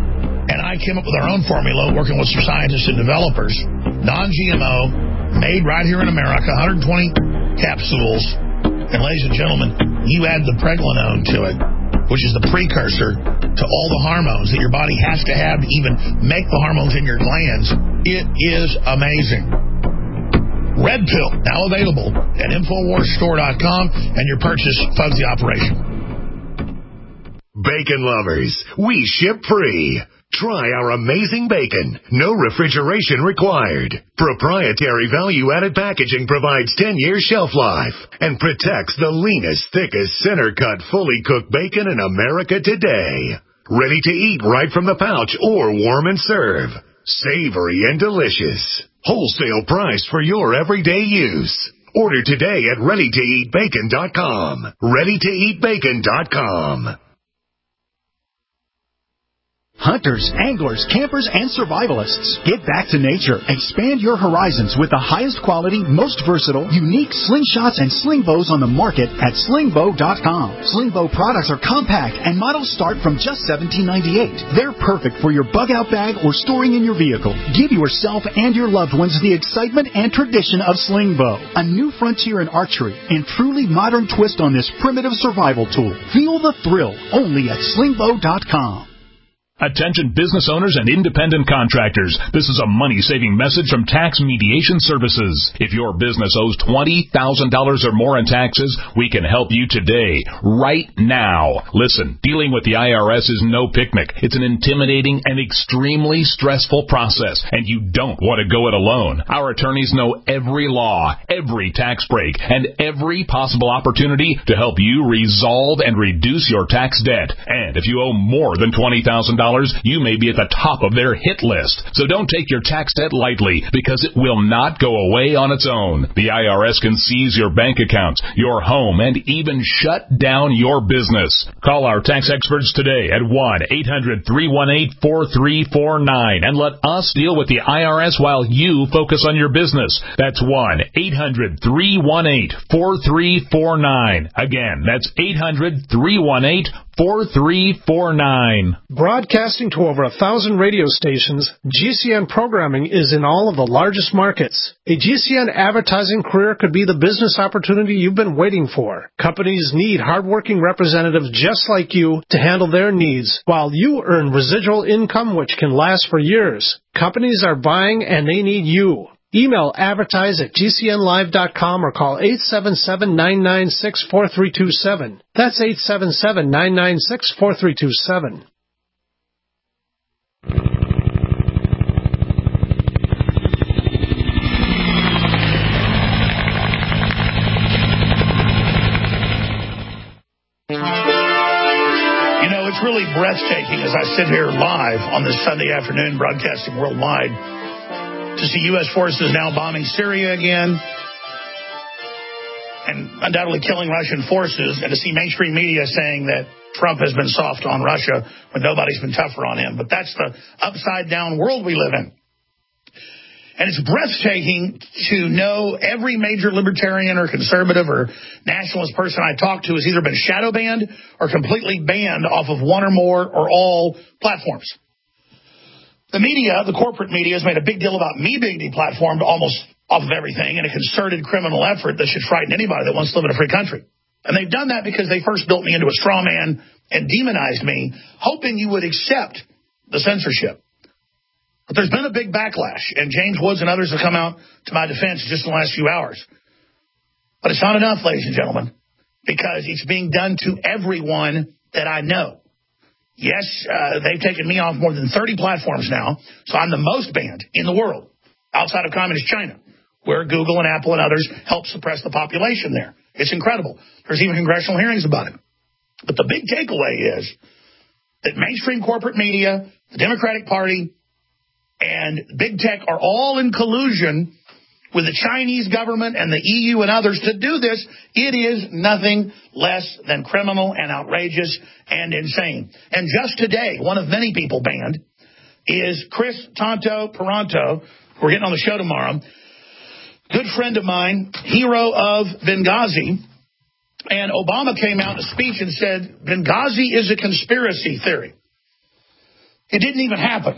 and I came up with our own formula, working with some scientists and developers. Non-G M O, made right here in America, one hundred twenty capsules. And ladies and gentlemen, you add the pregnenolone to it, which is the precursor to all the hormones that your body has to have to even make the hormones in your glands. It is amazing. Red Pill, now available at Infowars Store dot com, and your purchase funds the operation. Bacon lovers, we ship free. Try our amazing bacon. No refrigeration required. Proprietary value-added packaging provides ten years shelf life and protects the leanest, thickest, center-cut, fully cooked bacon in America today. Ready to eat right from the pouch or warm and serve. Savory and delicious. Wholesale price for your everyday use. Order today at ready to eat bacon dot com. ready to eat bacon dot com. Hunters, anglers, campers, and survivalists. Get back to nature. Expand your horizons with the highest quality, most versatile, unique slingshots and sling bows on the market at sling bow dot com. Sling bow products are compact and models start from just seventeen ninety-eight. They're perfect for your bug-out bag or storing in your vehicle. Give yourself and your loved ones the excitement and tradition of sling bow, a new frontier in archery and truly modern twist on this primitive survival tool. Feel the thrill only at sling bow dot com. Attention business owners and independent contractors. This is a money-saving message from Tax Mediation Services. If your business owes twenty thousand dollars or more in taxes, we can help you today, right now. Listen, dealing with the I R S is no picnic. It's an intimidating and extremely stressful process, and you don't want to go it alone. Our attorneys know every law, every tax break, and every possible opportunity to help you resolve and reduce your tax debt. And if you owe more than twenty thousand dollars, you may be at the top of their hit list. So don't take your tax debt lightly, because it will not go away on its own. The I R S can seize your bank accounts, your home, and even shut down your business. Call our tax experts today at one eight hundred three one eight four three four nine and let us deal with the I R S while you focus on your business. That's one eight hundred three one eight four three four nine. Again, that's eight hundred three one eight four three four nine. Broadcasting to over a thousand radio stations, G C N programming is in all of the largest markets. A G C N advertising career could be the business opportunity you've been waiting for. Companies need hardworking representatives just like you to handle their needs, while you earn residual income which can last for years. Companies are buying and they need you. Email advertise at G C N live dot com or call eight seven seven, nine nine six, four three two seven. That's eight seven seven, nine nine six, four three two seven. You know, it's really breathtaking as I sit here live on this Sunday afternoon broadcasting worldwide to see U S forces now bombing Syria again and undoubtedly killing Russian forces, and to see mainstream media saying that Trump has been soft on Russia when nobody's been tougher on him. But that's the upside-down world we live in. And it's breathtaking to know every major libertarian or conservative or nationalist person I talk to has either been shadow banned or completely banned off of one or more or all platforms. The media, the corporate media, has made a big deal about me being deplatformed almost off of everything in a concerted criminal effort that should frighten anybody that wants to live in a free country. And they've done that because they first built me into a straw man and demonized me, hoping you would accept the censorship. But there's been a big backlash, and James Woods and others have come out to my defense just in the last few hours. But it's not enough, ladies and gentlemen, because it's being done to everyone that I know. Yes, uh, they've taken me off more than thirty platforms now, so I'm the most banned in the world, outside of communist China, where Google and Apple and others help suppress the population there. It's incredible. There's even congressional hearings about it. But the big takeaway is that mainstream corporate media, the Democratic Party, and big tech are all in collusion with the Chinese government and the E U and others to do this. It is nothing less than criminal and outrageous and insane. And just today, one of many people banned is Chris Tonto Peranto. We're getting on the show tomorrow. Good friend of mine, hero of Benghazi. And Obama came out in a speech and said, Benghazi is a conspiracy theory. It didn't even happen.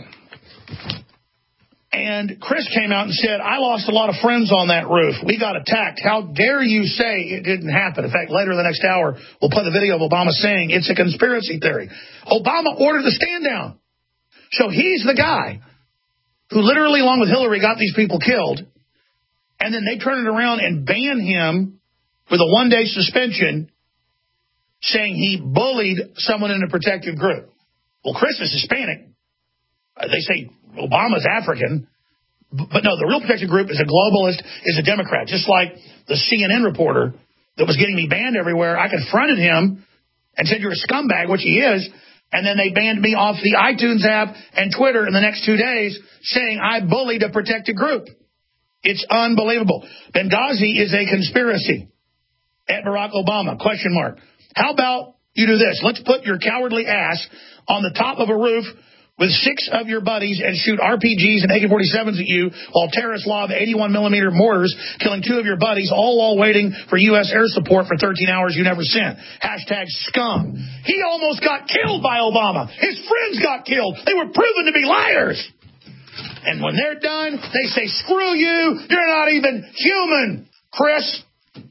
And Chris came out and said, I lost a lot of friends on that roof. We got attacked. How dare you say it didn't happen? In fact, later in the next hour, we'll play the video of Obama saying it's a conspiracy theory. Obama ordered the stand down. So he's the guy who literally, along with Hillary, got these people killed. And then they turn it around and ban him with a one-day suspension, saying he bullied someone in a protected group. Well, Chris is Hispanic. Uh, they say Obama's African. But no, the real protected group is a globalist, is a Democrat. Just like the C N N reporter that was getting me banned everywhere. I confronted him and said, you're a scumbag, which he is. And then they banned me off the iTunes app and Twitter in the next two days, saying I bullied a protected group. It's unbelievable. Benghazi is a conspiracy. At Barack Obama, question mark. How about you do this? Let's put your cowardly ass on the top of a roof with six of your buddies and shoot R P Gs and A K forty-sevens at you while terrorists lob eighty-one millimeter mortars, killing two of your buddies, all while waiting for U S air support for thirteen hours you never sent. Hashtag scum. He almost got killed by Obama. His friends got killed. They were proven to be liars. And when they're done, they say, screw you. You're not even human, Chris.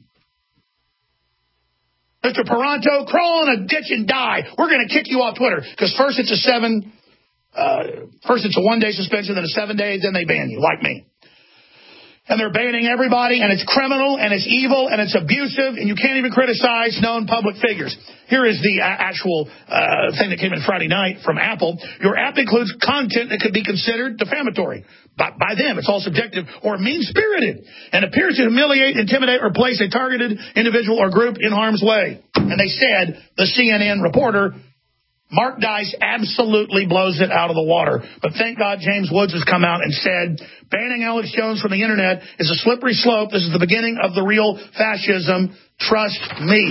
Mister Paranto, crawl in a ditch and die. We're going to kick you off Twitter. Because first it's a seven, uh, first it's a one-day suspension, then a seven-day, then they ban you, like me. And they're banning everybody, and it's criminal, and it's evil, and it's abusive, and you can't even criticize known public figures. Here is the actual uh, thing that came in Friday night from Apple. Your app includes content that could be considered defamatory. By, by them, it's all subjective, or mean-spirited, and appears to humiliate, intimidate, or place a targeted individual or group in harm's way. And they said, the C N N reporter, Mark Dice absolutely blows it out of the water. But thank God James Woods has come out and said, banning Alex Jones from the Internet is a slippery slope. This is the beginning of the real fascism. Trust me.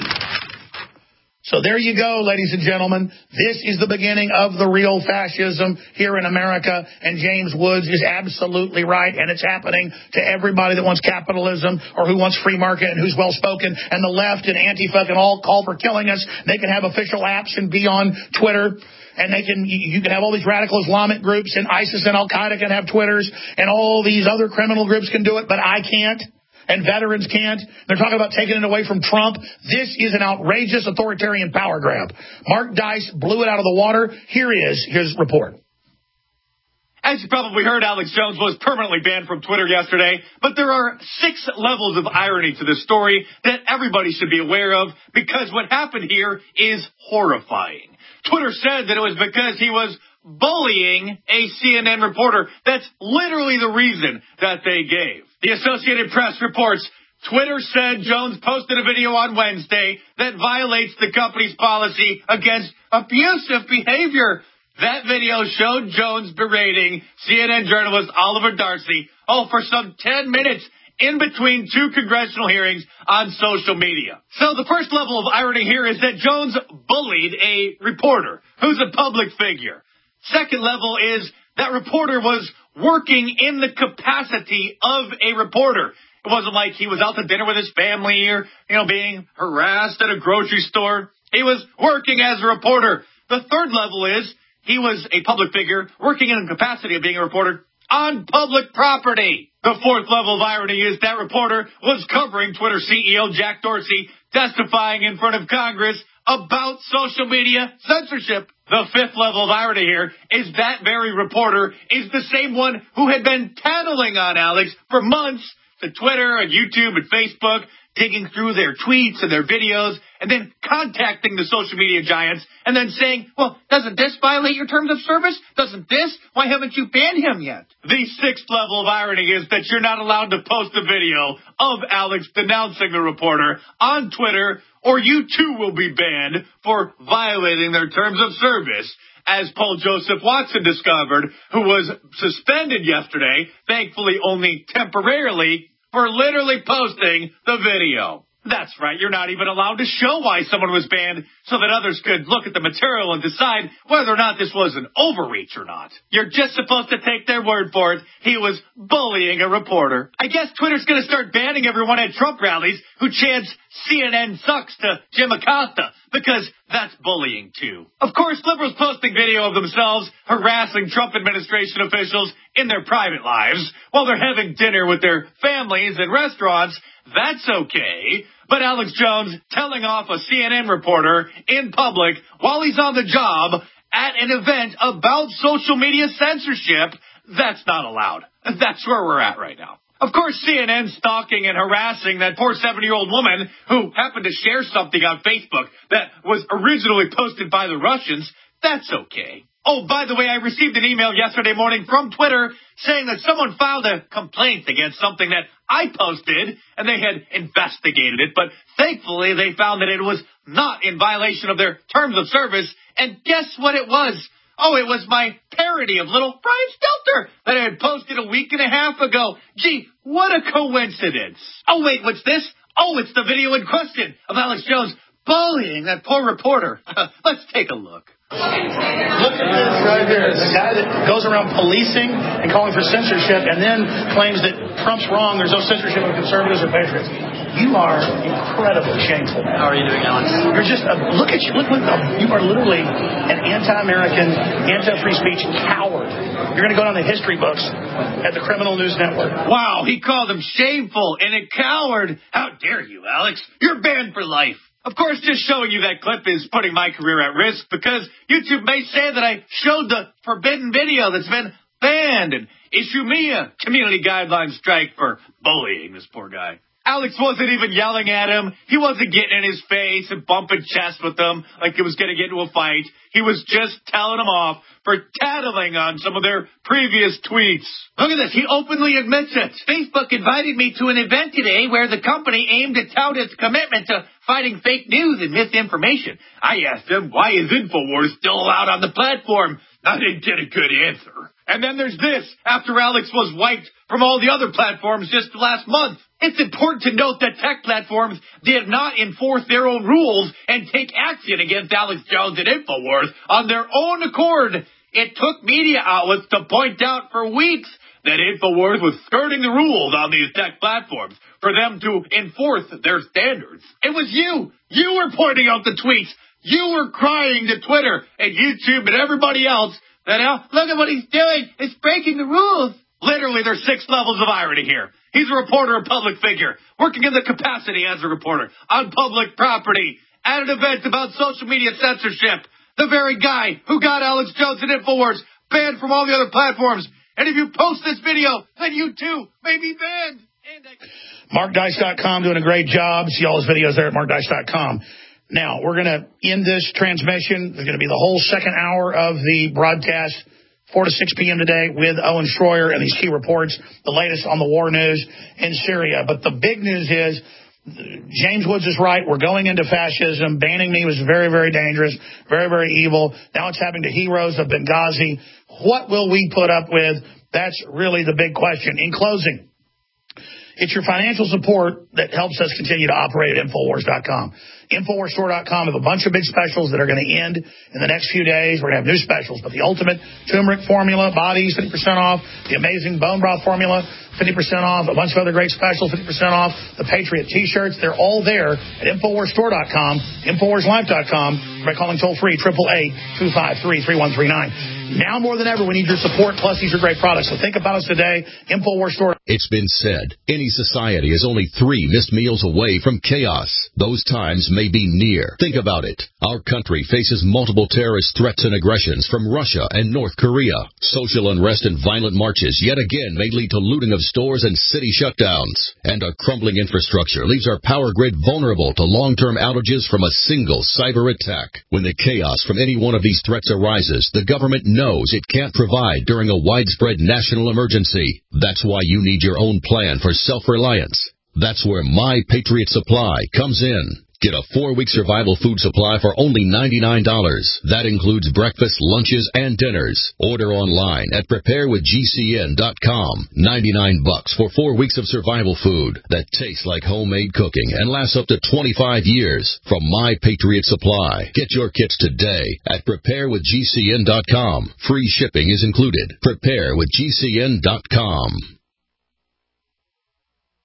So there you go, ladies and gentlemen. This is the beginning of the real fascism here in America, and James Woods is absolutely right, and it's happening to everybody that wants capitalism or who wants free market and who's well-spoken, and the left and Antifa can all call for killing us. They can have official apps and be on Twitter, and they can you can have all these radical Islamic groups, and ISIS and Al-Qaeda can have Twitters, and all these other criminal groups can do it, but I can't. And veterans can't. They're talking about taking it away from Trump. This is an outrageous authoritarian power grab. Mark Dice blew it out of the water. Here is his report. As you probably heard, Alex Jones was permanently banned from Twitter yesterday, but there are six levels of irony to this story that everybody should be aware of, because what happened here is horrifying. Twitter said that it was because he was bullying a C N N reporter. That's literally the reason that they gave. The Associated Press reports Twitter said Jones posted a video on Wednesday that violates the company's policy against abusive behavior. That video showed Jones berating C N N journalist Oliver Darcy, oh, for some ten minutes in between two congressional hearings on social media. So the first level of irony here is that Jones bullied a reporter who's a public figure. Second level is that reporter was working in the capacity of a reporter. It wasn't like he was out to dinner with his family or, you know, being harassed at a grocery store. He was working as a reporter. The third level is he was a public figure working in the capacity of being a reporter on public property. The fourth level of irony is that reporter was covering Twitter C E O Jack Dorsey testifying in front of Congress about social media censorship. The fifth level of irony here is that very reporter is the same one who had been tattling on Alex for months to Twitter and YouTube and Facebook, digging through their tweets and their videos, and then contacting the social media giants and then saying, well, doesn't this violate your terms of service? Doesn't this? Why haven't you banned him yet? The sixth level of irony is that you're not allowed to post a video of Alex denouncing the reporter on Twitter, or you too will be banned for violating their terms of service, as Paul Joseph Watson discovered, who was suspended yesterday, thankfully only temporarily, for literally posting the video. That's right, you're not even allowed to show why someone was banned so that others could look at the material and decide whether or not this was an overreach or not. You're just supposed to take their word for it. He was bullying a reporter. I guess Twitter's going to start banning everyone at Trump rallies who chants C N N sucks to Jim Acosta, because that's bullying, too. Of course, liberals posting video of themselves harassing Trump administration officials in their private lives while they're having dinner with their families in restaurants, that's okay. But Alex Jones telling off a C N N reporter in public while he's on the job at an event about social media censorship, that's not allowed. That's where we're at right now. Of course, C N N stalking and harassing that poor seventy-year-old woman who happened to share something on Facebook that was originally posted by the Russians, that's okay. Oh, by the way, I received an email yesterday morning from Twitter saying that someone filed a complaint against something that I posted, and they had investigated it, but thankfully they found that it was not in violation of their terms of service, and guess what it was? Oh, it was my parody of Little Brian Stelter that I had posted a week and a half ago. Gee, what a coincidence. Oh, wait, what's this? Oh, it's the video in question of Alex Jones bullying that poor reporter. Let's take a look. Look at this right here. The guy that goes around policing and calling for censorship and then claims that Trump's wrong, there's no censorship of conservatives or patriots. You are incredibly shameful. How are you doing, Alex? You're just, a, look at you. Look, look, you are literally an anti-American, anti-free speech coward. You're going to go down the history books at the Criminal News Network. Wow, he called him shameful and a coward. How dare you, Alex? You're banned for life. Of course, just showing you that clip is putting my career at risk because YouTube may say that I showed the forbidden video that's been banned and issue me a community guideline strike for bullying this poor guy. Alex wasn't even yelling at him. He wasn't getting in his face and bumping chest with him like he was going to get into a fight. He was just telling him off for tattling on some of their previous tweets. Look at this. He openly admits it. Facebook invited me to an event today where the company aimed to tout its commitment to fighting fake news and misinformation. I asked him, why is InfoWars still allowed on the platform? I didn't get a good answer. And then there's this, after Alex was wiped from all the other platforms just last month. It's important to note that tech platforms did not enforce their own rules and take action against Alex Jones and InfoWars on their own accord. It took media outlets to point out for weeks that InfoWars was skirting the rules on these tech platforms for them to enforce their standards. It was you. You were pointing out the tweets. You were crying to Twitter and YouTube and everybody else that, oh, look at what he's doing. It's breaking the rules. Literally, there's six levels of irony here. He's a reporter, a public figure, working in the capacity as a reporter, on public property, at an event about social media censorship. The very guy who got Alex Jones and InfoWars banned from all the other platforms. And if you post this video, then you too may be banned. Mark Dice dot com doing a great job. See all his videos there at Mark Dice dot com. Now, we're going to end this transmission. There's going to be the whole second hour of the broadcast, four to six p.m. today, with Owen Schroyer and these key reports, the latest on the war news in Syria. But the big news is James Woods is right. We're going into fascism. Banning me was very, very dangerous, very, very evil. Now it's happening to heroes of Benghazi. What will we put up with? That's really the big question. In closing, it's your financial support that helps us continue to operate at InfoWars dot com. InfoWars Store dot com have a bunch of big specials that are going to end in the next few days. We're going to have new specials, but the ultimate turmeric formula, bodies, fifty percent off. The amazing bone broth formula, fifty percent off. A bunch of other great specials, fifty percent off. The Patriot T-shirts, they're all there at InfoWars Store dot com, InfoWars Life dot com, by calling toll-free, eight eight eight, two five three, three one three nine. Now more than ever, we need your support, plus these are great products. So think about us today, InfoWars Store. It's been said, any society is only three missed meals away from chaos. Those times may be near. Think about it. Our country faces multiple terrorist threats and aggressions from Russia and North Korea. Social unrest and violent marches yet again may lead to looting of stores and city shutdowns. And a crumbling infrastructure leaves our power grid vulnerable to long-term outages from a single cyber attack. When the chaos from any one of these threats arises, the government knows it can't provide during a widespread national emergency. That's why you need your own plan for self-reliance. That's where My Patriot Supply comes in. Get a four-week survival food supply for only ninety-nine dollars. That includes breakfast, lunches, and dinners. Order online at prepare with G C N dot com. ninety-nine bucks for four weeks of survival food that tastes like homemade cooking and lasts up to twenty-five years from My Patriot Supply. Get your kits today at prepare with G C N dot com. Free shipping is included. prepare with G C N dot com.